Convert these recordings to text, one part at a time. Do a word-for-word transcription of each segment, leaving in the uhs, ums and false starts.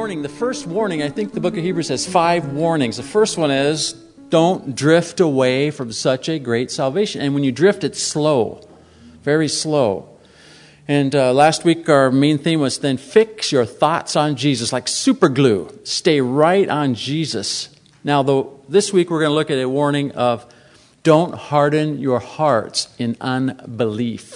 warning, the first warning, I think the book of Hebrews has five warnings. The first one is, don't drift away from such a great salvation. And when you drift, it's slow, very slow. And uh, last week our main theme was then fix your thoughts on Jesus, like super glue. Stay right on Jesus. Now, though, this week we're going to look at a warning of don't harden your hearts in unbelief.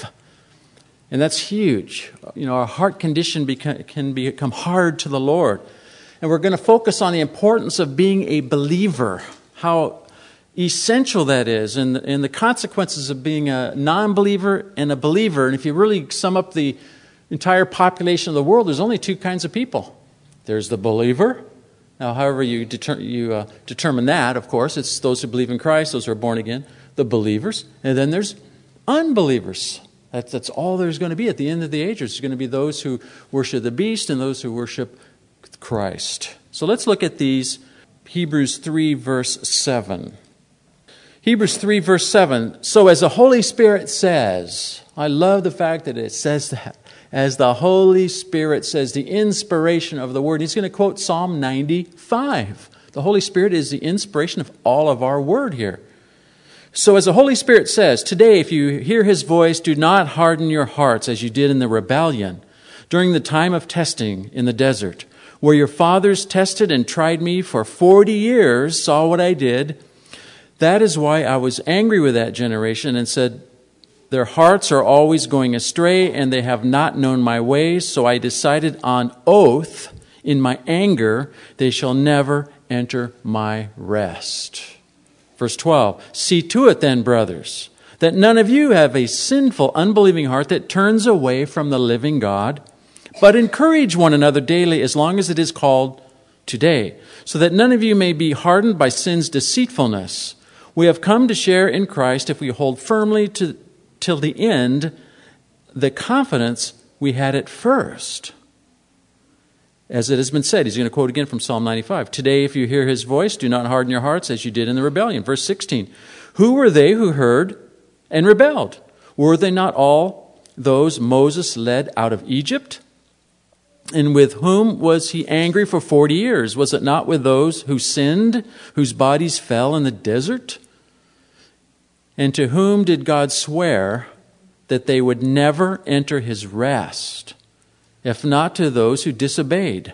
And that's huge. You know, our heart condition become, can become hard to the Lord. And we're going to focus on the importance of being a believer, how essential that is, and, and the consequences of being a non-believer and a believer. And if you really sum up the entire population of the world, there's only two kinds of people. There's the believer. Now, however you, deter, you uh, determine that, of course, it's those who believe in Christ, those who are born again, the believers. And then there's unbelievers. That's, that's all there's going to be at the end of the age. There's going to be those who worship the beast and those who worship Christ. So let's look at these. Hebrews three, verse seven. Hebrews three, verse seven. So as the Holy Spirit says, I love the fact that it says that. As the Holy Spirit says, the inspiration of the Word. He's going to quote Psalm ninety-five. The Holy Spirit is the inspiration of all of our Word here. So as the Holy Spirit says, today if you hear His voice, do not harden your hearts as you did in the rebellion during the time of testing in the desert, where your fathers tested and tried me for forty years, saw what I did. That is why I was angry with that generation and said, their hearts are always going astray and they have not known my ways. So I decided on oath in my anger, they shall never enter my rest. Verse twelve, see to it then, brothers, that none of you have a sinful, unbelieving heart that turns away from the living God, but encourage one another daily as long as it is called today, so that none of you may be hardened by sin's deceitfulness. We have come to share in Christ if we hold firmly to till the end the confidence we had at first. As it has been said, he's going to quote again from Psalm ninety-five. Today, if you hear His voice, do not harden your hearts as you did in the rebellion. Verse sixteen. Who were they who heard and rebelled? Were they not all those Moses led out of Egypt? And with whom was He angry for forty years? Was it not with those who sinned, whose bodies fell in the desert? And to whom did God swear that they would never enter His rest, if not to those who disobeyed?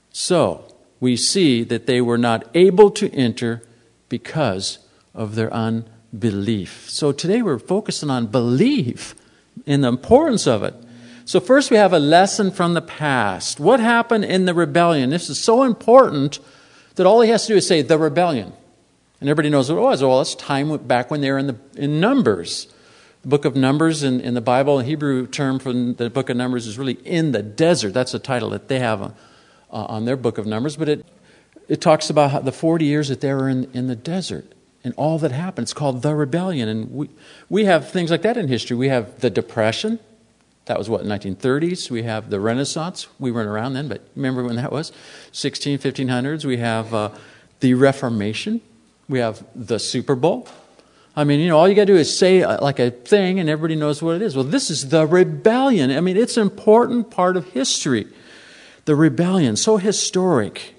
So we see that they were not able to enter because of their unbelief. So today we're focusing on belief and the importance of it. So first we have a lesson from the past. What happened in the rebellion? This is so important that all he has to do is say the rebellion. And everybody knows what it was. Well, it's time back when they were in the in Numbers. The book of Numbers in, in the Bible, the Hebrew term for the book of Numbers is really in the desert. That's the title that they have uh, on their book of Numbers. But it it talks about how the forty years that they were in, in the desert and all that happened. It's called the rebellion. And we, we have things like that in history. We have the Depression. That was what, nineteen thirties. We have the Renaissance. We weren't around then, but remember when that was? sixteen, fifteen hundreds. We have uh, the Reformation. We have the Super Bowl. I mean, you know, all you got to do is say like a thing and everybody knows what it is. Well, this is the rebellion. I mean, it's an important part of history. The rebellion, so historic.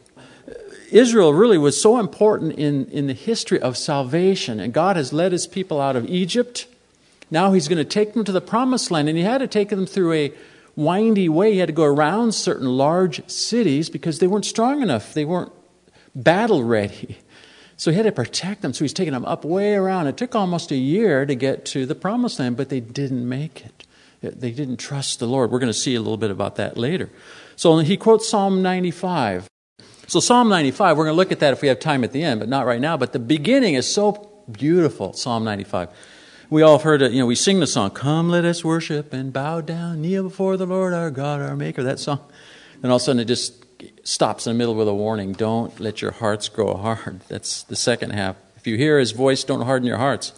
Israel really was so important in, in the history of salvation. And God has led His people out of Egypt. Now He's going to take them to the promised land. And He had to take them through a windy way. He had to go around certain large cities because they weren't strong enough. They weren't battle ready. So He had to protect them. So He's taking them up way around. It took almost a year to get to the promised land, but they didn't make it. They didn't trust the Lord. We're going to see a little bit about that later. So he quotes Psalm ninety-five. So Psalm ninety-five, we're going to look at that if we have time at the end, but not right now. But the beginning is so beautiful, Psalm ninety-five. We all have heard it. You know, we sing the song, "Come, let us worship and bow down, kneel before the Lord our God, our Maker." That song. And all of a sudden it just stops in the middle with a warning. Don't let your hearts grow hard. That's the second half. If you hear His voice, don't harden your hearts.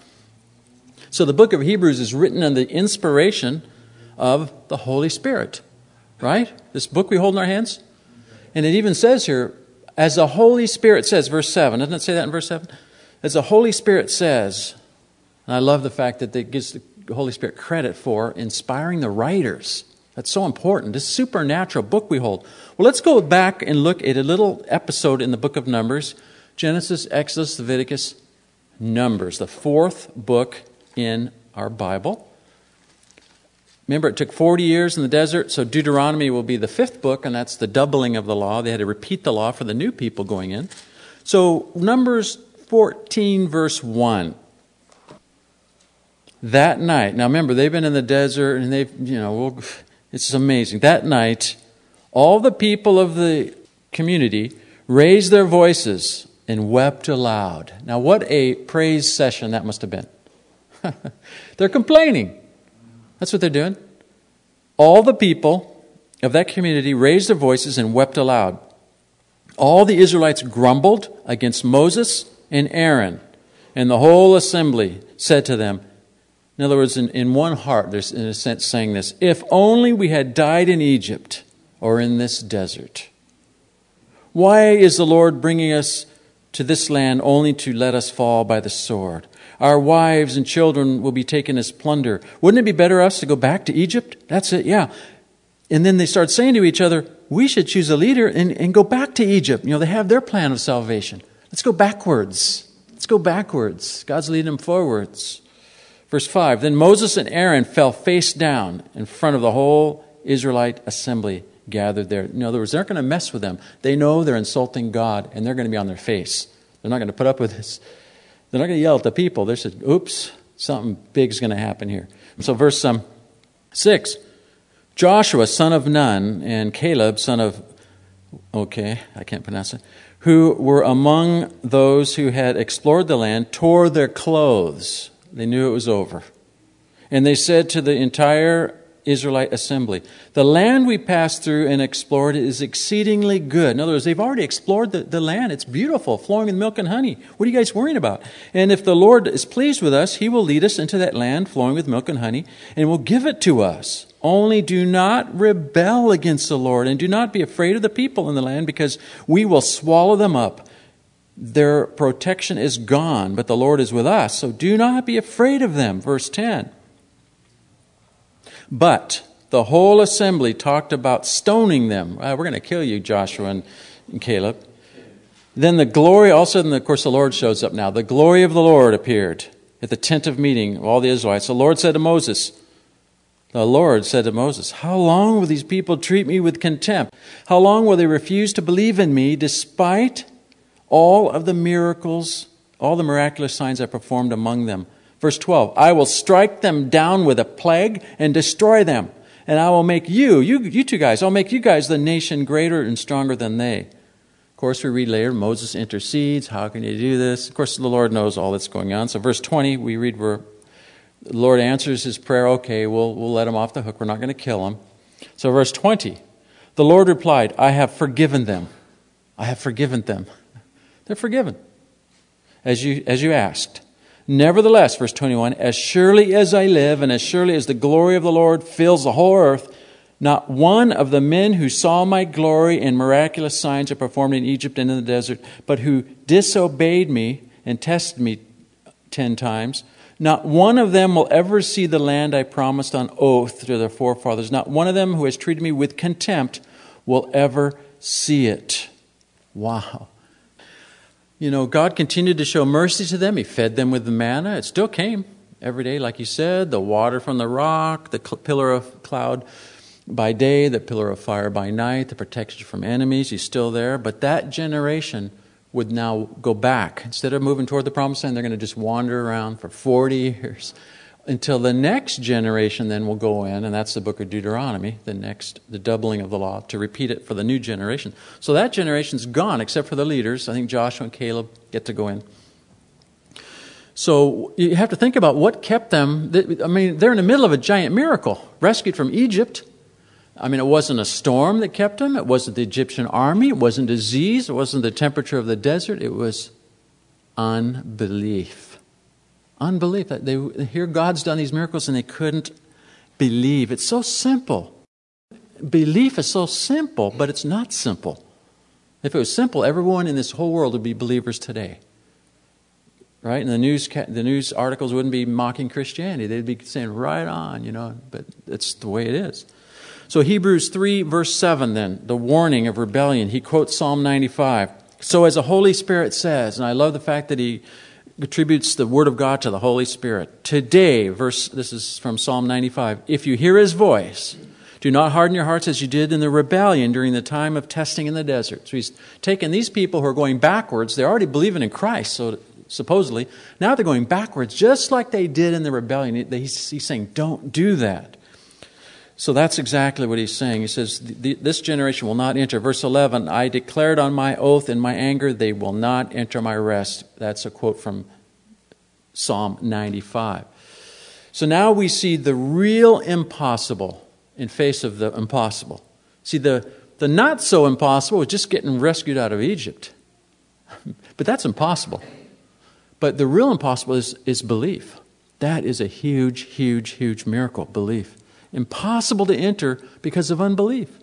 So the book of Hebrews is written under the inspiration of the Holy Spirit. Right? This book we hold in our hands. And it even says here, as the Holy Spirit says, verse seven. Doesn't it say that in verse seven? As the Holy Spirit says, and I love the fact that it gives the Holy Spirit credit for inspiring the writers. That's so important. This supernatural book we hold. Well, let's go back and look at a little episode in the book of Numbers. Genesis, Exodus, Leviticus, Numbers, the fourth book in our Bible. Remember, it took forty years in the desert, so Deuteronomy will be the fifth book, and that's the doubling of the law. They had to repeat the law for the new people going in. So, Numbers fourteen, verse one. That night, now remember, they've been in the desert, and they've, you know, well, it's amazing. That night, all the people of the community raised their voices and wept aloud. Now, what a praise session that must have been. They're complaining. That's what they're doing. All the people of that community raised their voices and wept aloud. All the Israelites grumbled against Moses and Aaron, and the whole assembly said to them, in other words, in, in one heart, there's in a sense saying this, if only we had died in Egypt or in this desert. Why is the Lord bringing us to this land only to let us fall by the sword? Our wives and children will be taken as plunder. Wouldn't it be better us to go back to Egypt? That's it, yeah. And then they start saying to each other, we should choose a leader and, and go back to Egypt. You know, they have their plan of salvation. Let's go backwards. Let's go backwards. God's leading them forwards. Verse five, then Moses and Aaron fell face down in front of the whole Israelite assembly gathered there. In other words, they're not going to mess with them. They know they're insulting God, and they're going to be on their face. They're not going to put up with this. They're not going to yell at the people. They said, oops, something big is going to happen here. So verse um, six, Joshua, son of Nun, and Caleb, son of, okay, I can't pronounce it, who were among those who had explored the land, tore their clothes. They knew it was over. And they said to the entire Israelite assembly, the land we passed through and explored is exceedingly good. In other words, they've already explored the, the land. It's beautiful, flowing with milk and honey. What are you guys worrying about? And if the Lord is pleased with us, He will lead us into that land flowing with milk and honey and will give it to us. Only do not rebel against the Lord and do not be afraid of the people in the land, because we will swallow them up. Their protection is gone, but the Lord is with us. So do not be afraid of them. Verse ten. But the whole assembly talked about stoning them. Uh, we're going to kill you, Joshua and, and Caleb. Then the glory, all of a sudden, of course, the Lord shows up now. The glory of the Lord appeared at the tent of meeting of all the Israelites. The Lord said to Moses, the Lord said to Moses, how long will these people treat me with contempt? How long will they refuse to believe in me despite all of the miracles, all the miraculous signs I performed among them? Verse twelve, I will strike them down with a plague and destroy them. And I will make you, you, you two guys, I'll make you guys the nation greater and stronger than they. Of course, we read later, Moses intercedes. How can you do this? Of course, the Lord knows all that's going on. So verse twenty, we read where the Lord answers his prayer. Okay, we'll, we'll let him off the hook. We're not going to kill him. So verse twenty, the Lord replied, I have forgiven them. I have forgiven them. They're forgiven, as you as you asked. Nevertheless, verse twenty-one, as surely as I live and as surely as the glory of the Lord fills the whole earth, not one of the men who saw my glory and miraculous signs I performed in Egypt and in the desert, but who disobeyed me and tested me ten times, not one of them will ever see the land I promised on oath to their forefathers. Not one of them who has treated me with contempt will ever see it. Wow. You know, God continued to show mercy to them. He fed them with the manna. It still came every day, like He said, the water from the rock, the cl- pillar of cloud by day, the pillar of fire by night, the protection from enemies. He's still there. But that generation would now go back. Instead of moving toward the promised land, they're going to just wander around for forty years until the next generation then will go in, and that's the book of Deuteronomy, the next, the doubling of the law, to repeat it for the new generation. So that generation's gone, except for the leaders. I think Joshua and Caleb get to go in. So you have to think about what kept them. I mean, they're in the middle of a giant miracle, rescued from Egypt. I mean, it wasn't a storm that kept them. It wasn't the Egyptian army. It wasn't disease. It wasn't the temperature of the desert. It was unbelief. Unbelief. They hear God's done these miracles and they couldn't believe. It's so simple. Belief is so simple, but it's not simple. If it was simple, everyone in this whole world would be believers today. Right? And the news the news articles wouldn't be mocking Christianity. They'd be saying, right on, you know, but it's the way it is. So Hebrews three, verse seven then, the warning of rebellion. He quotes Psalm ninety-five. So as the Holy Spirit says, and I love the fact that he attributes the Word of God to the Holy Spirit. Today, verse, this is from Psalm ninety-five, if you hear His voice, do not harden your hearts as you did in the rebellion during the time of testing in the desert. So he's taken these people who are going backwards. They're already believing in Christ, so supposedly. Now they're going backwards, just like they did in the rebellion. He's, he's saying, don't do that. So that's exactly what he's saying. He says, this generation will not enter. Verse eleven, I declared on my oath in my anger, they will not enter my rest. That's a quote from Psalm ninety-five. So now we see the real impossible in face of the impossible. See, the, the not so impossible was just getting rescued out of Egypt. But that's impossible. But the real impossible is, is belief. That is a huge, huge, huge miracle, belief. Impossible to enter because of unbelief.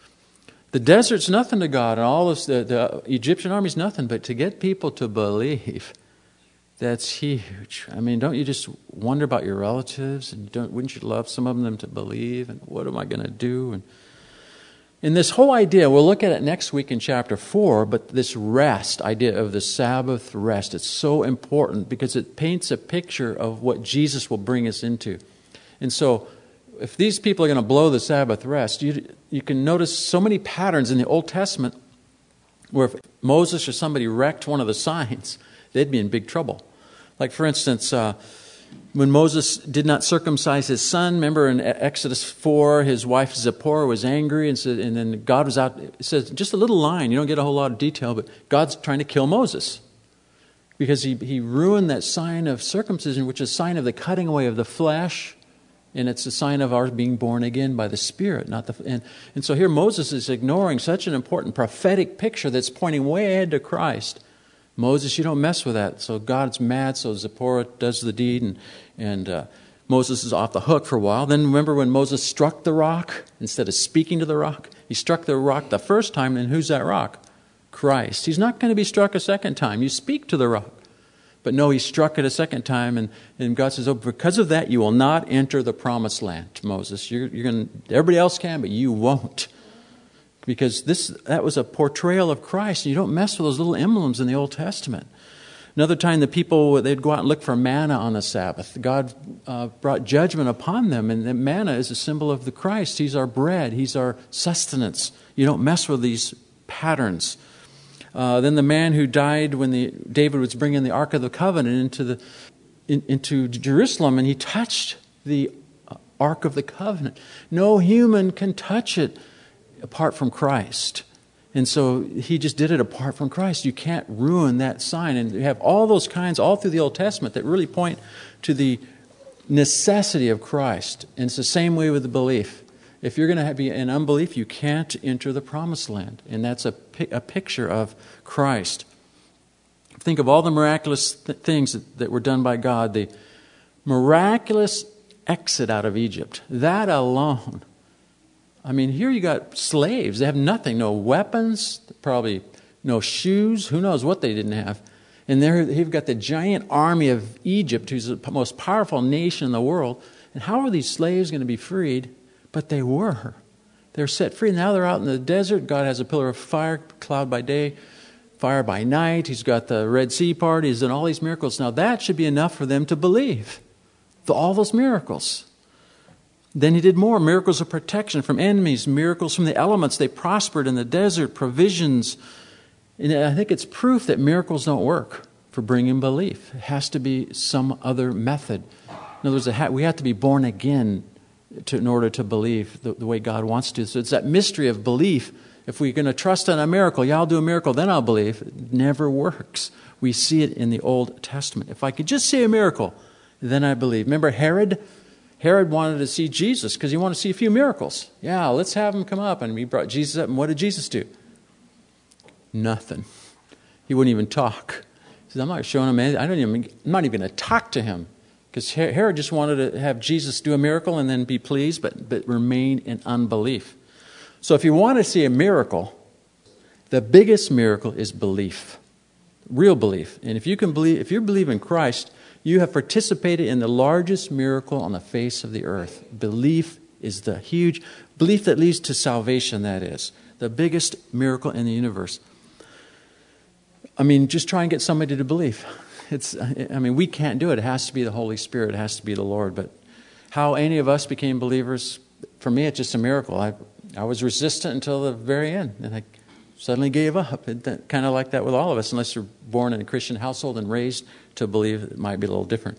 The desert's nothing to God, and all this, the, the Egyptian army's nothing, but to get people to believe, that's huge. I mean, don't you just wonder about your relatives, and don't, wouldn't you love some of them to believe, and what am I going to do? And, and this whole idea, we'll look at it next week in chapter four, but this rest, idea of the Sabbath rest, it's so important because it paints a picture of what Jesus will bring us into. And so, if these people are going to blow the Sabbath rest, you, you can notice so many patterns in the Old Testament where if Moses or somebody wrecked one of the signs, they'd be in big trouble. Like, for instance, uh, when Moses did not circumcise his son, remember in Exodus four, his wife Zipporah was angry, and, said, and then God was out. It says just a little line. You don't get a whole lot of detail, but God's trying to kill Moses because he, he ruined that sign of circumcision, which is a sign of the cutting away of the flesh. And it's a sign of our being born again by the Spirit, not the. And, and so here Moses is ignoring such an important prophetic picture that's pointing way ahead to Christ. Moses, you don't mess with that. So God's mad. So Zipporah does the deed, and and uh, Moses is off the hook for a while. Then remember when Moses struck the rock instead of speaking to the rock, he struck the rock the first time. And who's that rock? Christ. He's not going to be struck a second time. You speak to the rock. But no, he struck it a second time, and, and God says, oh, because of that, you will not enter the promised land, Moses. You're, you're going to, everybody else can, but you won't. Because this that was a portrayal of Christ, and you don't mess with those little emblems in the Old Testament. Another time, the people, they'd go out and look for manna on the Sabbath. God uh, brought judgment upon them, and the manna is a symbol of the Christ. He's our bread. He's our sustenance. You don't mess with these patterns. Uh, then the man who died when the, David was bringing the Ark of the Covenant into the in, into Jerusalem, and he touched the Ark of the Covenant. No human can touch it apart from Christ. And so he just did it apart from Christ. You can't ruin that sign. And you have all those kinds all through the Old Testament that really point to the necessity of Christ. And it's the same way with the belief. If you're going to be in unbelief, you can't enter the promised land. And that's a, a picture of Christ. Think of all the miraculous th- things that, that were done by God. The miraculous exit out of Egypt. That alone. I mean, here you got slaves. They have nothing. No weapons. Probably no shoes. Who knows what they didn't have. And there you've got the giant army of Egypt, who's the most powerful nation in the world. And how are these slaves going to be freed? But they were. They're set free. Now they're out in the desert. God has a pillar of fire, cloud by day, fire by night. He's got the Red Sea part. He's done all these miracles. Now that should be enough for them to believe. All those miracles. Then he did more. Miracles of protection from enemies. Miracles from the elements. They prospered in the desert. Provisions. And I think it's proof that miracles don't work for bringing belief. It has to be some other method. In other words, we have to be born again To, in order to believe the, the way God wants to. So it's that mystery of belief. If we're going to trust in a miracle, yeah, I'll do a miracle, then I'll believe. It never works. We see it in the Old Testament. If I could just see a miracle, then I believe. Remember Herod? Herod wanted to see Jesus because he wanted to see a few miracles. Yeah, let's have him come up. And we brought Jesus up. And what did Jesus do? Nothing. He wouldn't even talk. He said, I'm not showing him anything. I don't even, I'm not even going to talk to him. Because Herod just wanted to have Jesus do a miracle and then be pleased, but, but remain in unbelief. So if you want to see a miracle, the biggest miracle is belief. Real belief. And if you can believe, if you believe in Christ, you have participated in the largest miracle on the face of the earth. Belief is the huge belief that leads to salvation, that is. The biggest miracle in the universe. I mean, just try and get somebody to believe. It's, I mean, we can't do it. It has to be the Holy Spirit. It has to be the Lord. But how any of us became believers, for me, it's just a miracle. I I was resistant until the very end, and I suddenly gave up. It, kind of like that with all of us, unless you're born in a Christian household and raised to believe it might be a little different.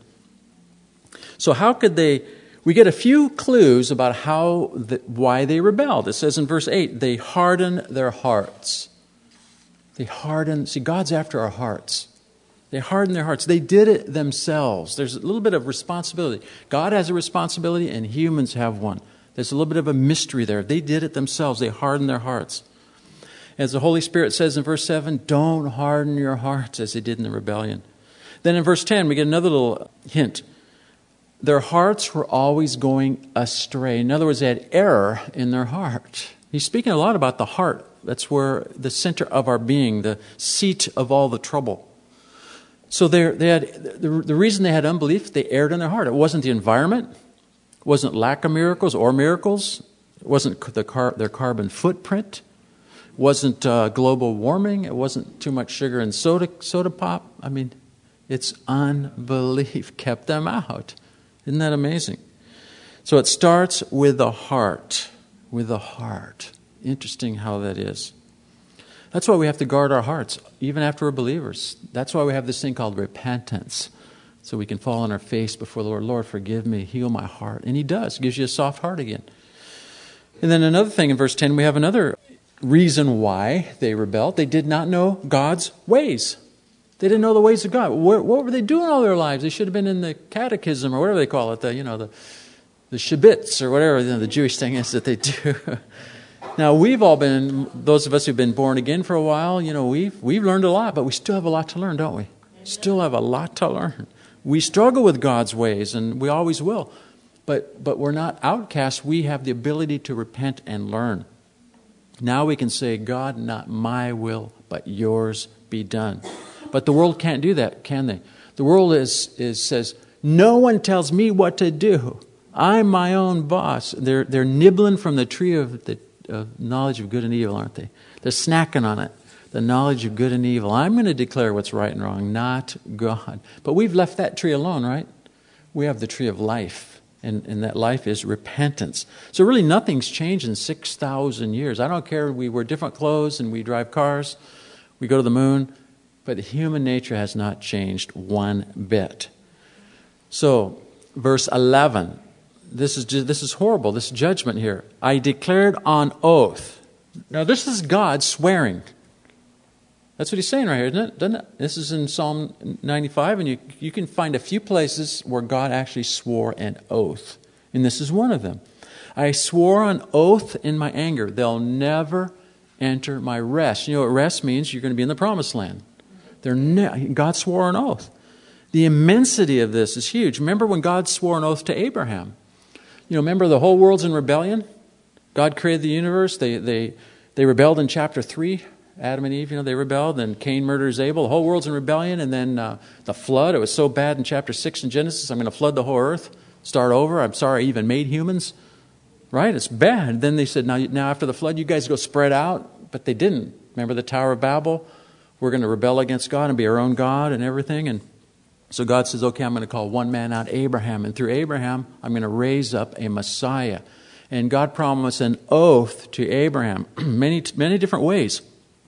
So how could they... We get a few clues about how, the, why they rebelled. It says in verse eight, they hardened their hearts. They hardened. See, God's after our hearts. They hardened their hearts. They did it themselves. There's a little bit of responsibility. God has a responsibility and humans have one. There's a little bit of a mystery there. They did it themselves. They hardened their hearts. As the Holy Spirit says in verse seven, don't harden your hearts as they did in the rebellion. Then in verse ten, we get another little hint. Their hearts were always going astray. In other words, they had error in their heart. He's speaking a lot about the heart. That's where the center of our being, the seat of all the trouble. So they they had the, the reason they had unbelief, they erred in their heart. It wasn't the environment. It wasn't lack of miracles or miracles. It wasn't the car, their carbon footprint. It wasn't uh, global warming. It wasn't too much sugar and soda, soda pop. I mean, it's unbelief kept them out. Isn't that amazing? So it starts with the heart. With the heart. Interesting how that is. That's why we have to guard our hearts, even after we're believers. That's why we have this thing called repentance. So we can fall on our face before the Lord. Lord, forgive me, heal my heart. And He does. Gives you a soft heart again. And then another thing in verse ten, we have another reason why they rebelled. They did not know God's ways. They didn't know the ways of God. What, what were they doing all their lives? They should have been in the catechism or whatever they call it, the you know the the Shibbitz or whatever you know, the Jewish thing is that they do. Now we've all been, those of us who've been born again for a while, you know, we've we've learned a lot, but we still have a lot to learn, don't we? Still have a lot to learn. We struggle with God's ways, and we always will. But but we're not outcasts. We have the ability to repent and learn. Now we can say, God, not my will, but yours be done. But the world can't do that, can they? The world is, is says, no one tells me what to do. I'm my own boss. They're they're nibbling from the tree of the of knowledge of good and evil, aren't they? They're snacking on it. The knowledge of good and evil. I'm going to declare what's right and wrong, not God. But we've left that tree alone, right? We have the tree of life, and, and that life is repentance. So really nothing's changed in six thousand years. I don't care, we wear different clothes and we drive cars, we go to the moon, but human nature has not changed one bit. So, verse eleven, this is just, this is horrible, this judgment here. I declared on oath. Now this is God swearing. That's what he's saying right here, isn't it? Doesn't it? This is in Psalm ninety-five, and you you can find a few places where God actually swore an oath. And this is one of them. I swore an oath in my anger. They'll never enter my rest. You know what rest means? You're going to be in the promised land. They're ne- God swore an oath. The immensity of this is huge. Remember when God swore an oath to Abraham? You know, remember the whole world's in rebellion? God created the universe. They they they rebelled in chapter three. Adam and Eve, you know, they rebelled. Then Cain murders Abel. The whole world's in rebellion. And then uh, the flood. It was so bad in chapter six in Genesis. I'm going to flood the whole earth. Start over. I'm sorry I even made humans. Right? It's bad. Then they said, now, now after the flood, you guys go spread out. But they didn't. Remember the Tower of Babel? We're going to rebel against God and be our own God and everything. And so God says, okay, I'm going to call one man out, Abraham. And through Abraham, I'm going to raise up a Messiah. And God promised an oath to Abraham many, many different ways.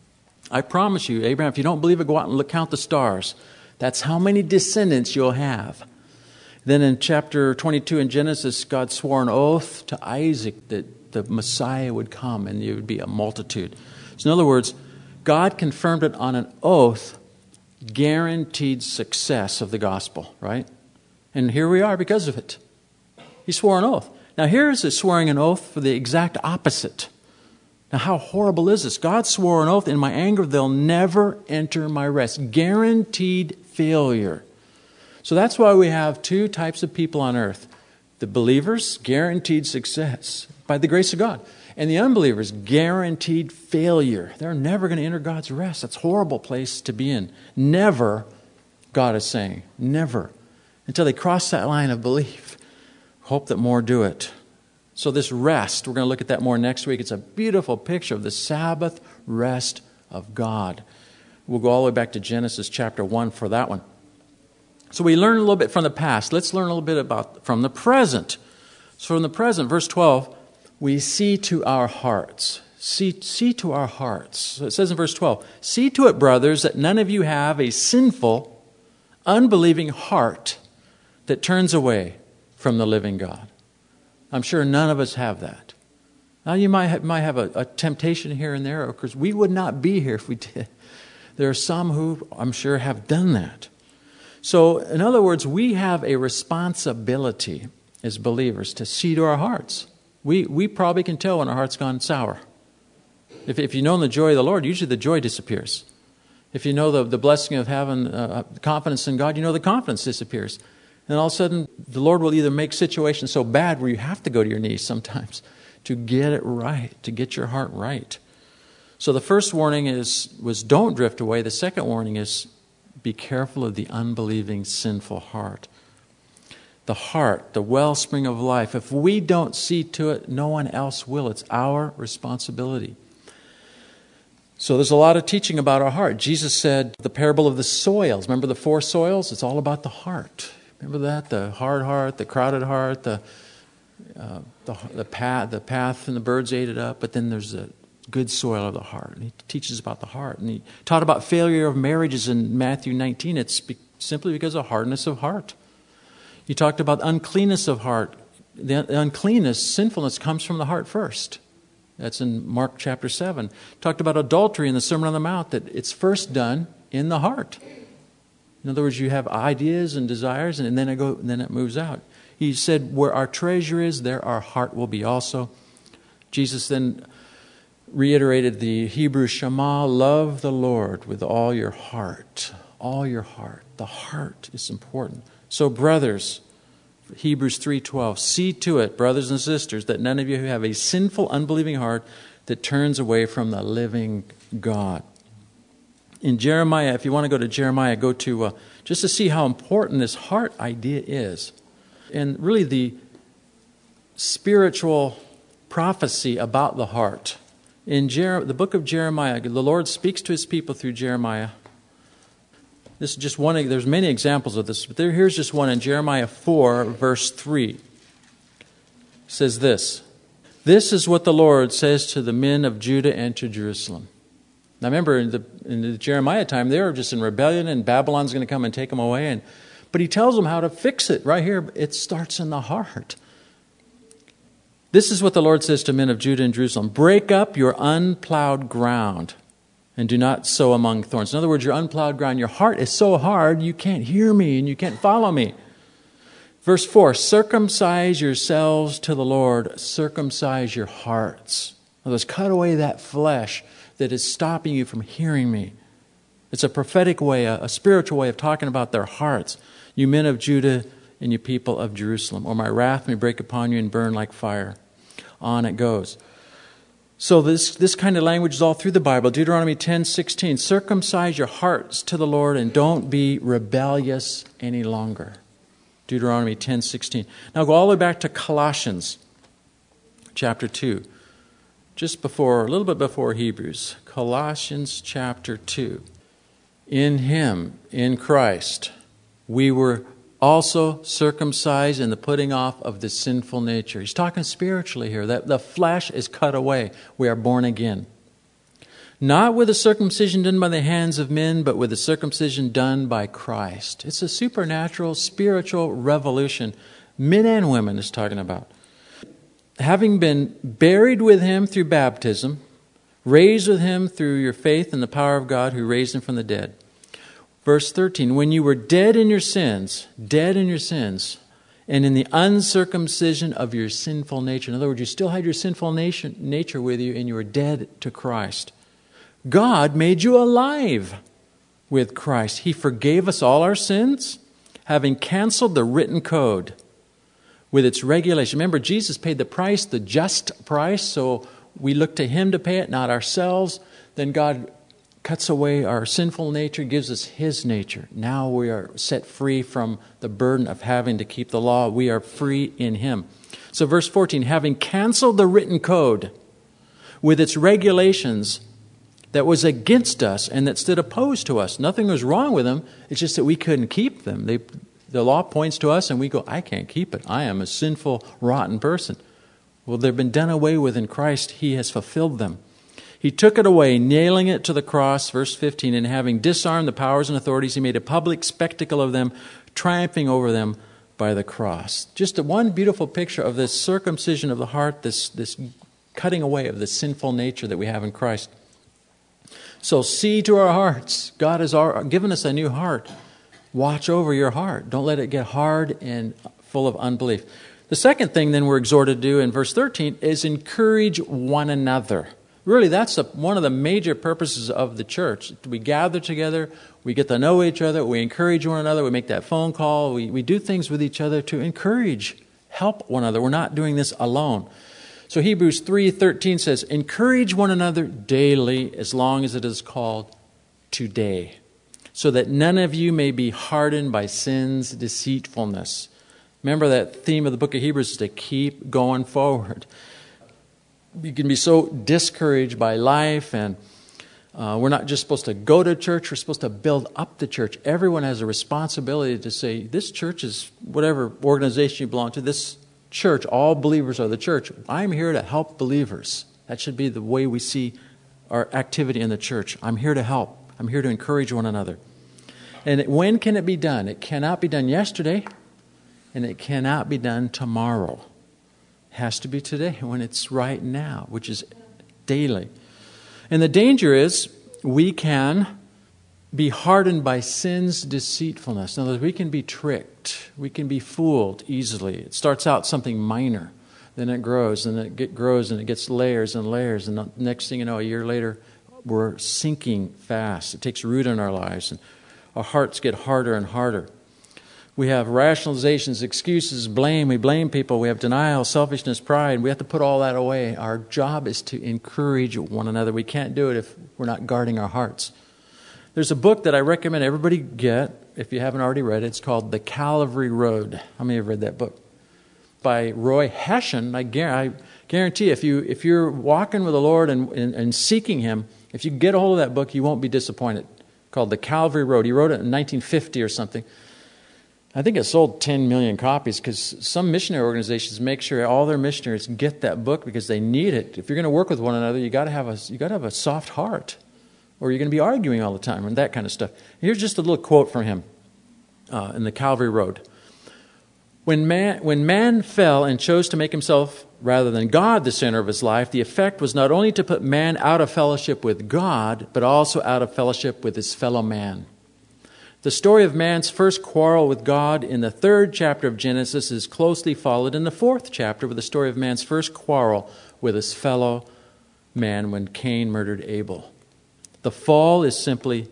I promise you, Abraham, if you don't believe it, go out and look, count the stars. That's how many descendants you'll have. Then in chapter twenty-two in Genesis, God swore an oath to Isaac that the Messiah would come and there would be a multitude. So in other words, God confirmed it on an oath, guaranteed success of the gospel, right? And here we are because of it. He swore an oath. Now here's a swearing an oath for the exact opposite. Now how horrible is this? God swore an oath, in my anger they'll never enter my rest. Guaranteed failure. So that's why we have two types of people on earth. The believers, guaranteed success by the grace of God. And the unbelievers, guaranteed failure. They're never going to enter God's rest. That's a horrible place to be in. Never, God is saying. Never. Until they cross that line of belief. Hope that more do it. So this rest, we're going to look at that more next week. It's a beautiful picture of the Sabbath rest of God. We'll go all the way back to Genesis chapter one for that one. So we learned a little bit from the past. Let's learn a little bit about from the present. So from the present, verse twelve, we see to our hearts. See, see to our hearts. So it says in verse twelve, see to it, brothers, that none of you have a sinful, unbelieving heart that turns away from the living God. I'm sure none of us have that. Now you might have, might have a, a temptation here and there, because we would not be here if we did. There are some who I'm sure have done that. So in other words, we have a responsibility as believers to see to our hearts. We we probably can tell when our heart's gone sour. If if you know the joy of the Lord, usually the joy disappears. If you know the, the blessing of having uh, confidence in God, you know the confidence disappears. And all of a sudden, the Lord will either make situations so bad where you have to go to your knees sometimes to get it right, to get your heart right. So the first warning is was don't drift away. The second warning is be careful of the unbelieving, sinful heart. The heart, the wellspring of life. If we don't see to it, no one else will. It's our responsibility. So there's a lot of teaching about our heart. Jesus said the parable of the soils. Remember the four soils? It's all about the heart. Remember that? The hard heart, the crowded heart, the uh, the, the path, the path, and the birds ate it up. But then there's the good soil of the heart. And he teaches about the heart. And he taught about failure of marriages in Matthew nineteen. It's be- simply because of hardness of heart. He talked about uncleanness of heart. The uncleanness, sinfulness, comes from the heart first. That's in Mark chapter seven. Talked about adultery in the Sermon on the Mount, that it's first done in the heart. In other words, you have ideas and desires, and then it go, and then it moves out. He said, where our treasure is, there our heart will be also. Jesus then reiterated the Hebrew Shema, love the Lord with all your heart. All your heart. The heart is important. So brothers, Hebrews three twelve, see to it, brothers and sisters, that none of you have a sinful, unbelieving heart that turns away from the living God. In Jeremiah, if you want to go to Jeremiah, go to, uh, just to see how important this heart idea is. And really the spiritual prophecy about the heart. In Jer- the book of Jeremiah, the Lord speaks to his people through Jeremiah. This is just one, there's many examples of this, but there, here's just one in Jeremiah four, verse three. It says this, this is what the Lord says to the men of Judah and to Jerusalem. Now remember, in the, in the Jeremiah time, they were just in rebellion, and Babylon's going to come and take them away. And But he tells them how to fix it right here. It starts in the heart. This is what the Lord says to men of Judah and Jerusalem. Break up your unplowed ground and do not sow among thorns. In other words, your unplowed ground, your heart is so hard you can't hear me and you can't follow me. Verse four, circumcise yourselves to the Lord, circumcise your hearts. In other words, cut away that flesh that is stopping you from hearing me. It's a prophetic way, a, a spiritual way of talking about their hearts. You men of Judah and you people of Jerusalem, or my wrath may break upon you and burn like fire. On it goes. So this, this kind of language is all through the Bible. Deuteronomy ten sixteen, circumcise your hearts to the Lord and don't be rebellious any longer. Deuteronomy ten sixteen. Now go all the way back to Colossians chapter two. Just before, a little bit before Hebrews. Colossians chapter two. In Him, in Christ, we were also circumcised in the putting off of the sinful nature. He's talking spiritually here, that the flesh is cut away. We are born again. Not with a circumcision done by the hands of men, but with a circumcision done by Christ. It's a supernatural, spiritual revolution. Men and women is talking about. Having been buried with Him through baptism, raised with Him through your faith in the power of God who raised Him from the dead. Verse thirteen, when you were dead in your sins, dead in your sins, and in the uncircumcision of your sinful nature. In other words, you still had your sinful nation, nature with you and you were dead to Christ. God made you alive with Christ. He forgave us all our sins, having canceled the written code with its regulation. Remember, Jesus paid the price, the just price, so we look to Him to pay it, not ourselves. Then God cuts away our sinful nature, gives us His nature. Now we are set free from the burden of having to keep the law. We are free in Him. So verse fourteen, having canceled the written code with its regulations that was against us and that stood opposed to us. Nothing was wrong with them. It's just that we couldn't keep them. They, the law points to us and we go, I can't keep it. I am a sinful, rotten person. Well, they've been done away with in Christ. He has fulfilled them. He took it away, nailing it to the cross, verse fifteen, and having disarmed the powers and authorities, He made a public spectacle of them, triumphing over them by the cross. Just a one beautiful picture of this circumcision of the heart, this, this cutting away of the sinful nature that we have in Christ. So see to our hearts. God has given us a new heart. Watch over your heart. Don't let it get hard and full of unbelief. The second thing then we're exhorted to do in verse thirteen is encourage one another. Really, that's a, one of the major purposes of the church. We gather together, we get to know each other, we encourage one another, we make that phone call, we, we do things with each other to encourage, help one another. We're not doing this alone. So Hebrews three thirteen says, encourage one another daily as long as it is called today, so that none of you may be hardened by sin's deceitfulness. Remember that theme of the book of Hebrews is to keep going forward. You can be so discouraged by life, and uh, we're not just supposed to go to church, we're supposed to build up the church. Everyone has a responsibility to say, this church is whatever organization you belong to, this church, all believers are the church. I'm here to help believers. That should be the way we see our activity in the church. I'm here to help. I'm here to encourage one another. And it, when can it be done? It cannot be done yesterday, and it cannot be done tomorrow. It has to be today, when it's right now, which is daily. And the danger is we can be hardened by sin's deceitfulness. In other words, we can be tricked. We can be fooled easily. It starts out something minor. Then it grows, and it get, grows, and it gets layers and layers. And the next thing you know, a year later, we're sinking fast. It takes root in our lives, and our hearts get harder and harder. We have rationalizations, excuses, blame. We blame people. We have denial, selfishness, pride. We have to put all that away. Our job is to encourage one another. We can't do it if we're not guarding our hearts. There's a book that I recommend everybody get, if you haven't already read it. It's called The Calvary Road. How many have read that book? By Roy Hession. I guarantee if, you, if you're walking with the Lord and, and, and seeking Him, if you get a hold of that book, you won't be disappointed. Called The Calvary Road. He wrote it in nineteen fifty or something. I think it sold ten million copies because some missionary organizations make sure all their missionaries get that book because they need it. If you're going to work with one another, you got to have a you got to have a soft heart, or you're going to be arguing all the time and that kind of stuff. Here's just a little quote from him uh, in The Calvary Road. When man, when man fell and chose to make himself rather than God the center of his life, the effect was not only to put man out of fellowship with God, but also out of fellowship with his fellow man. The story of man's first quarrel with God in the third chapter of Genesis is closely followed in the fourth chapter with the story of man's first quarrel with his fellow man when Cain murdered Abel. The fall is simply,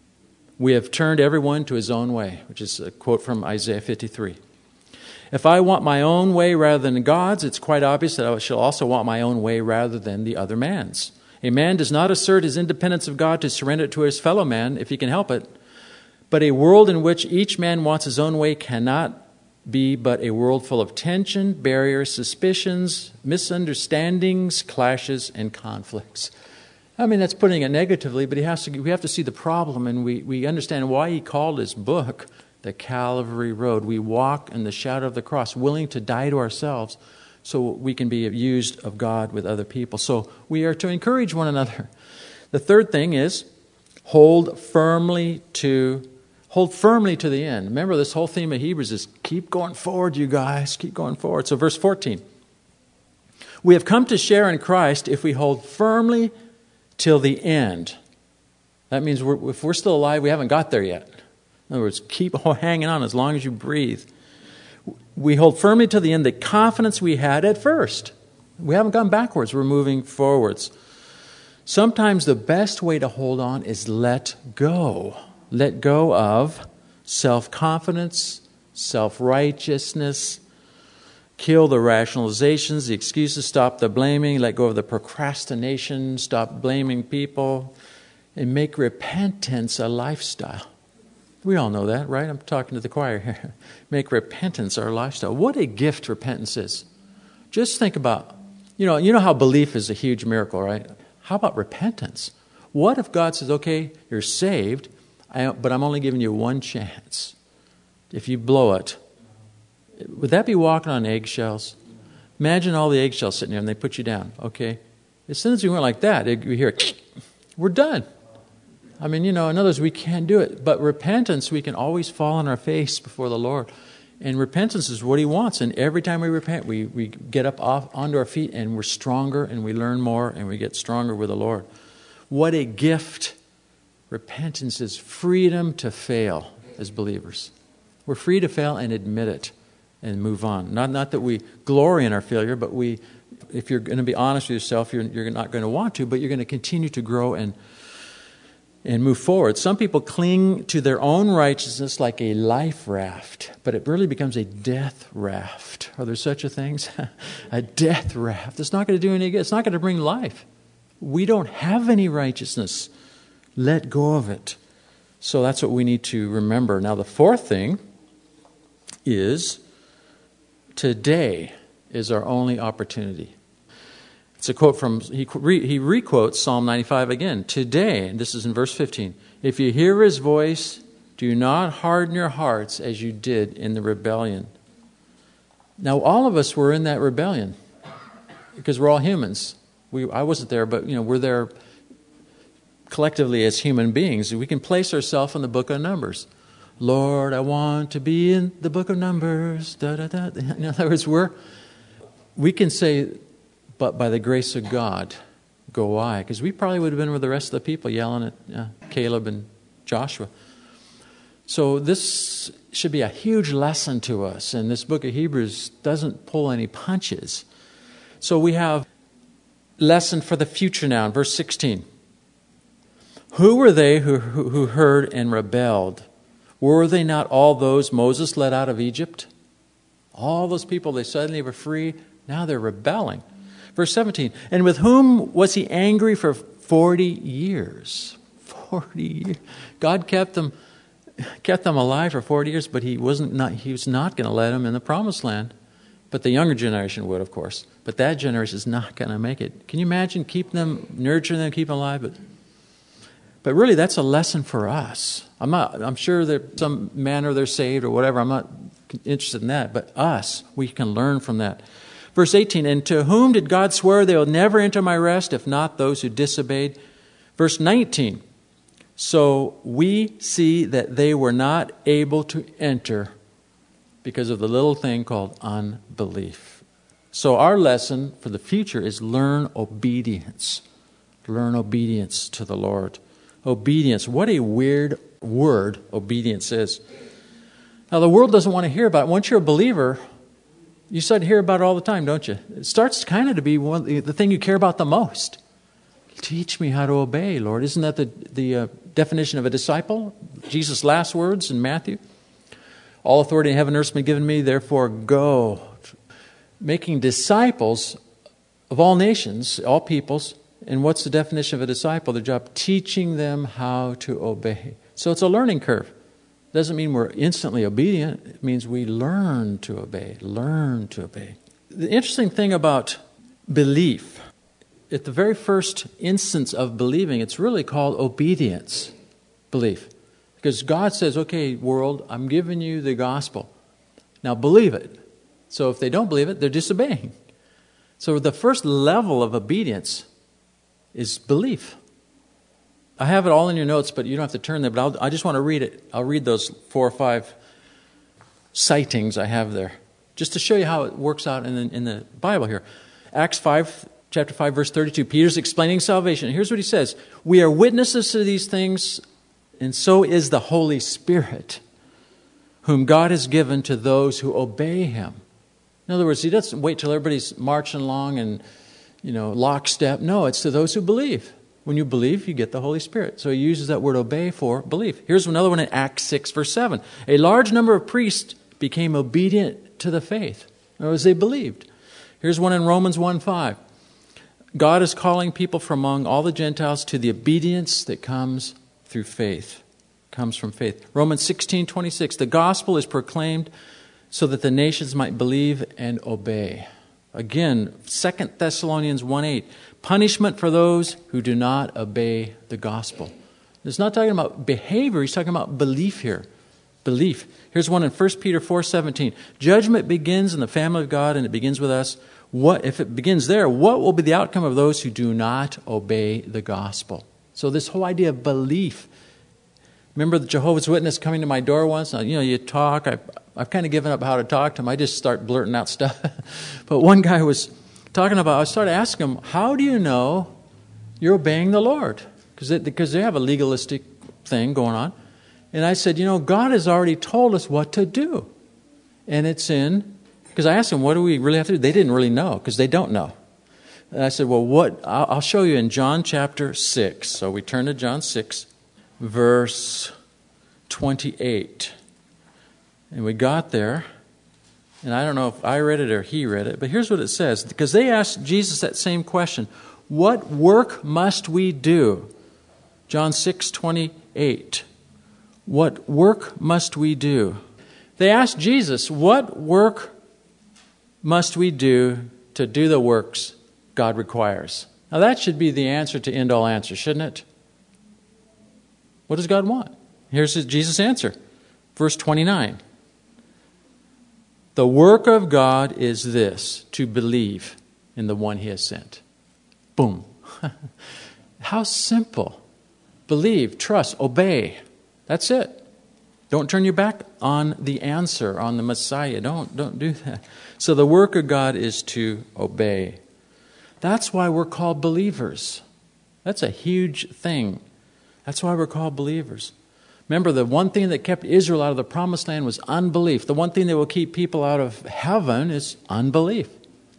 we have turned everyone to his own way, which is a quote from Isaiah fifty-three. If I want my own way rather than God's, it's quite obvious that I shall also want my own way rather than the other man's. A man does not assert his independence of God to surrender it to his fellow man if he can help it. But a world in which each man wants his own way cannot be but a world full of tension, barriers, suspicions, misunderstandings, clashes, and conflicts. I mean, that's putting it negatively, but he has to, we have to see the problem, and we, we understand why he called his book The Calvary Road. We walk in the shadow of the cross, willing to die to ourselves so we can be used of God with other people. So we are to encourage one another. The third thing is hold firmly to Hold firmly to the end. Remember, this whole theme of Hebrews is keep going forward, you guys. Keep going forward. So verse fourteen. We have come to share in Christ if we hold firmly till the end. That means we're, if we're still alive, we haven't got there yet. In other words, keep hanging on as long as you breathe. We hold firmly to the end the confidence we had at first. We haven't gone backwards. We're moving forwards. Sometimes the best way to hold on is let go. Let go of self-confidence, self-righteousness, kill the rationalizations, the excuses, stop the blaming, let go of the procrastination, stop blaming people. and make repentance a lifestyle. We all know that, right? I'm talking to the choir here. Make repentance our lifestyle. What a gift repentance is. Just think about, you know, you know how belief is a huge miracle, right? How about repentance? What if God says, okay, you're saved, I, but I'm only giving you one chance. If you blow it, would that be walking on eggshells? Imagine all the eggshells sitting there and they put you down, okay? As soon as you went like that, you hear, we're done. I mean, you know, in other words, we can't do it. But repentance, we can always fall on our face before the Lord. And repentance is what He wants. And every time we repent, we, we get up off onto our feet and we're stronger and we learn more and we get stronger with the Lord. What a gift. Repentance is freedom to fail as believers. We're free to fail and admit it and move on. Not, not that we glory in our failure, but we, if you're going to be honest with yourself, you're, you're not going to want to, but you're going to continue to grow and and move forward. Some people cling to their own righteousness like a life raft, but it really becomes a death raft. Are there such a thing? A death raft. It's not going to do any good. It's not going to bring life. We don't have any righteousness. Let go of it. So that's what we need to remember. Now the fourth thing is today is our only opportunity. It's a quote from, he, re, he requotes Psalm ninety-five again. Today, and this is in verse fifteen, if you hear His voice, do not harden your hearts as you did in the rebellion. Now, all of us were in that rebellion because we're all humans. We, I wasn't there, but you know, we're there collectively as human beings. We can place ourselves in the book of Numbers. Lord, I want to be in the book of Numbers. Da, da, da. In other words, we're, we can say, but by the grace of God, go I. Because we probably would have been with the rest of the people yelling at uh, Caleb and Joshua. So this should be a huge lesson to us. And this book of Hebrews doesn't pull any punches. So we have lesson for the future now in verse sixteen. Who were they who, who, who heard and rebelled? Were they not all those Moses led out of Egypt? All those people, they suddenly were free. Now they're rebelling. Verse seventeen, and with whom was He angry for forty years? Forty years. God kept them, kept them alive for forty years, but He wasn't not He was not going to let them in the promised land. But the younger generation would, of course. But that generation is not going to make it. Can you imagine keeping them, nurturing them, keeping them alive? But but really, that's a lesson for us. I'm not. I'm sure that some manner they're saved or whatever. I'm not interested in that. But us, we can learn from that. Verse eighteen, and to whom did God swear they will never enter my rest, if not those who disobeyed? Verse nineteen, so we see that they were not able to enter because of the little thing called unbelief. So our lesson for the future is learn obedience. Learn obedience to the Lord. Obedience. What a weird word obedience is. Now the world doesn't want to hear about it. Once you're a believer, you start to hear about it all the time, don't you? It starts kind of to be one, the thing you care about the most. Teach me how to obey, Lord. Isn't that the, the uh, definition of a disciple? Jesus' last words in Matthew. All authority in heaven and earth has been given me, therefore go. Making disciples of all nations, all peoples. And what's the definition of a disciple? Their job, teaching them how to obey. So it's a learning curve. Doesn't mean we're instantly obedient. It means we learn to obey. Learn to obey. The interesting thing about belief, at the very first instance of believing, it's really called obedience. Belief. Because God says, okay, world, I'm giving you the gospel. Now believe it. So if they don't believe it, they're disobeying. So the first level of obedience is belief. I have it all in your notes, but you don't have to turn there. But I'll, I just want to read it. I'll read those four or five sightings I have there, just to show you how it works out in the, in the Bible here. Acts five, chapter five, verse thirty-two. Peter's explaining salvation. Here's what he says: "We are witnesses to these things, and so is the Holy Spirit, whom God has given to those who obey Him." In other words, He doesn't wait till everybody's marching along and, you know, lockstep. No, it's to those who believe. When you believe, you get the Holy Spirit. So he uses that word obey for belief. Here's another one in Acts six, verse seven. A large number of priests became obedient to the faith. In other words, they believed. Here's one in Romans one five. God is calling people from among all the Gentiles to the obedience that comes through faith, comes from faith. Romans sixteen twenty-six, the gospel is proclaimed so that the nations might believe and obey. Again, Second Thessalonians one eight, punishment for those who do not obey the gospel. It's not talking about behavior, he's talking about belief here. Belief. Here's one in First Peter four seventeen. Judgment begins in the family of God, and it begins with us. What if it begins there? What will be the outcome of those who do not obey the gospel? So this whole idea of belief. Remember the Jehovah's Witness coming to my door once? You know, you talk. I, I've kind of given up how to talk to them. I just start blurting out stuff. But one guy was talking about, I started asking him, how do you know you're obeying the Lord? Because they, because they have a legalistic thing going on. And I said, you know, God has already told us what to do. And it's in, because I asked them, what do we really have to do? They didn't really know, because they don't know. And I said, well, what? I'll, I'll show you in John chapter six. So we turn to John six, verse twenty-eight. And we got there. And I don't know if I read it or he read it, but here's what it says. Because they asked Jesus that same question. What work must we do? John six twenty-eight. What work must we do? They asked Jesus, what work must we do to do the works God requires? Now that should be the answer to end all answers, shouldn't it? What does God want? Here's Jesus' answer. Verse twenty-nine. The work of God is this, to believe in the one He has sent. Boom. How simple. Believe, trust, obey. That's it. Don't turn your back on the answer, on the Messiah. Don't, don't do that. So the work of God is to obey. That's why we're called believers. That's a huge thing. That's why we're called believers. Remember, the one thing that kept Israel out of the promised land was unbelief. The one thing that will keep people out of heaven is unbelief.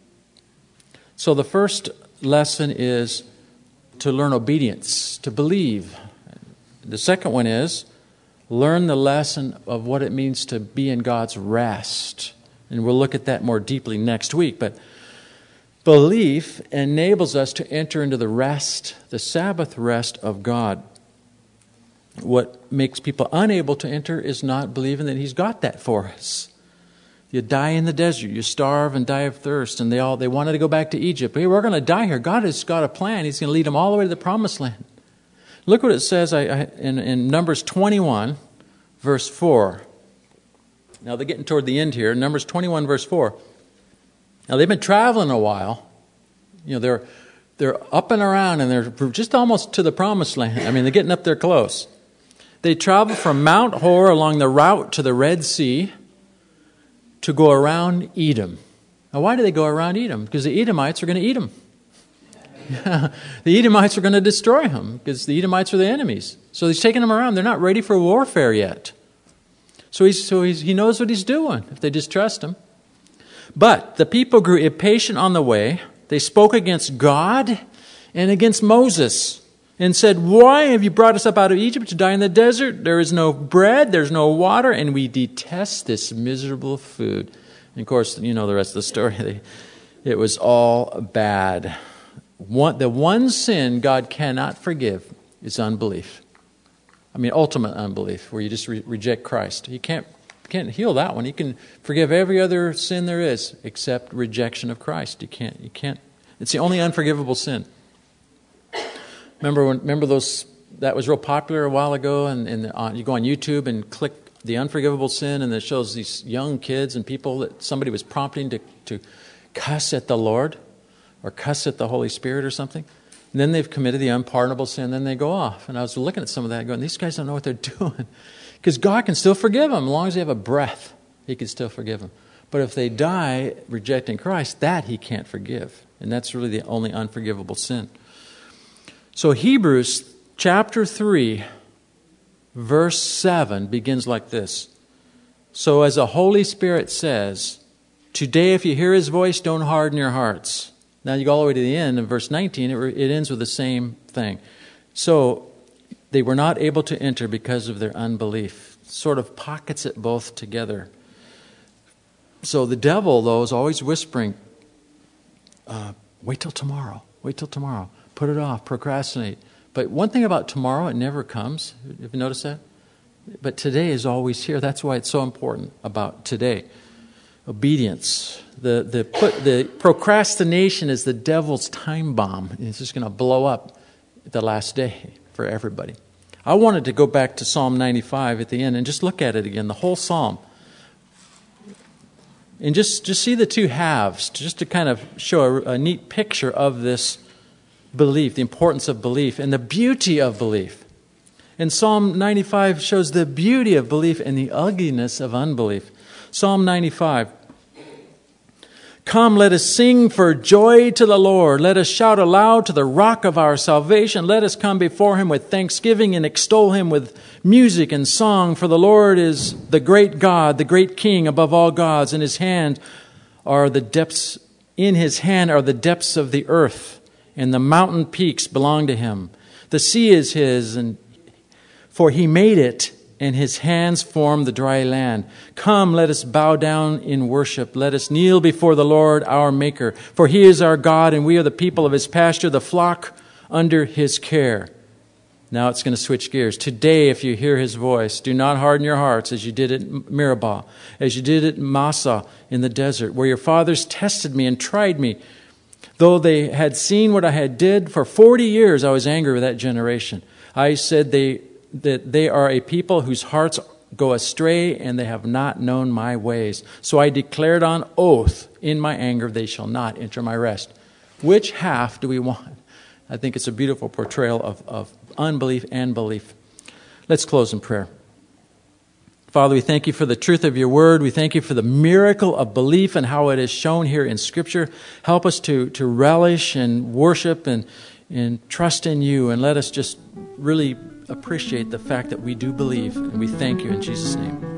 So the first lesson is to learn obedience, to believe. The second one is learn the lesson of what it means to be in God's rest. And we'll look at that more deeply next week. But belief enables us to enter into the rest, the Sabbath rest of God. What makes people unable to enter is not believing that He's got that for us. You die in the desert, you starve and die of thirst, and they all they wanted to go back to Egypt. Hey, we're going to die here. God has got a plan. He's going to lead them all the way to the promised land. Look what it says I, I, in, in Numbers twenty-one, verse four. Now they're getting toward the end here. Numbers twenty-one, verse four. Now they've been traveling a while. You know, they're they're up and around, and they're just almost to the promised land. I mean, they're getting up there close. They traveled from Mount Hor along the route to the Red Sea to go around Edom. Now, why do they go around Edom? Because the Edomites are going to eat them. The Edomites are going to destroy them because the Edomites are the enemies. So He's taking them around. They're not ready for warfare yet. So, he's, so he's, He knows what He's doing if they just trust Him. But the people grew impatient on the way. They spoke against God and against Moses and said, why have you brought us up out of Egypt to die in the desert? There is no bread, there's no water, and we detest this miserable food. And of course, you know the rest of the story. It was all bad. One, the one sin God cannot forgive is unbelief. I mean, ultimate unbelief, where you just re- reject Christ. He can't, can't heal that one. He can forgive every other sin there is except rejection of Christ. You can't, you can't. It's the only unforgivable sin. Remember when, remember those, that was real popular a while ago, and, and on, you go on YouTube and click the unforgivable sin, and it shows these young kids and people that somebody was prompting to, to cuss at the Lord or cuss at the Holy Spirit or something. And then they've committed the unpardonable sin, then they go off. And I was looking at some of that going, these guys don't know what they're doing. Because God can still forgive them. As long as they have a breath, He can still forgive them. But if they die rejecting Christ, that He can't forgive. And that's really the only unforgivable sin. So Hebrews chapter three, verse seven begins like this. So as the Holy Spirit says, today if you hear His voice, don't harden your hearts. Now you go all the way to the end, in verse nineteen, it, it ends with the same thing. So they were not able to enter because of their unbelief. Sort of pockets it both together. So the devil, though, is always whispering, uh, Wait till tomorrow. Wait till tomorrow. Put it off. Procrastinate. But one thing about tomorrow, it never comes. Have you noticed that? But today is always here. That's why it's so important about today. Obedience. The the put the procrastination is the devil's time bomb. It's just going to blow up at the last day for everybody. I wanted to go back to Psalm ninety-five at the end and just look at it again, the whole psalm. And just, just see the two halves, just to kind of show a, a neat picture of this belief, the importance of belief and the beauty of belief. And Psalm ninety-five shows the beauty of belief and the ugliness of unbelief. Psalm ninety-five. Come, let us sing for joy to the Lord. Let us shout aloud to the rock of our salvation. Let us come before him with thanksgiving and extol him with music and song. For the Lord is the great God, the great King above all gods. In his hand are the depths, in his hand are the depths of the earth, and the mountain peaks belong to him. The sea is his, and for he made it, and his hands formed the dry land. Come, let us bow down in worship. Let us kneel before the Lord our Maker. For he is our God, and we are the people of his pasture, the flock under his care. Now it's going to switch gears. Today, if you hear his voice, do not harden your hearts as you did at Meribah, as you did at Massah in the desert, where your fathers tested me and tried me. Though they had seen what I had did, for forty years I was angry with that generation. I said they that they are a people whose hearts go astray, and they have not known my ways. So I declared on oath in my anger, they shall not enter my rest. Which half do we want? I think it's a beautiful portrayal of, of unbelief and belief. Let's close in prayer. Father, we thank you for the truth of your word. We thank you for the miracle of belief and how it is shown here in Scripture. Help us to, to relish and worship and, and trust in you, and let us just really appreciate the fact that we do believe, and we thank you in Jesus' name.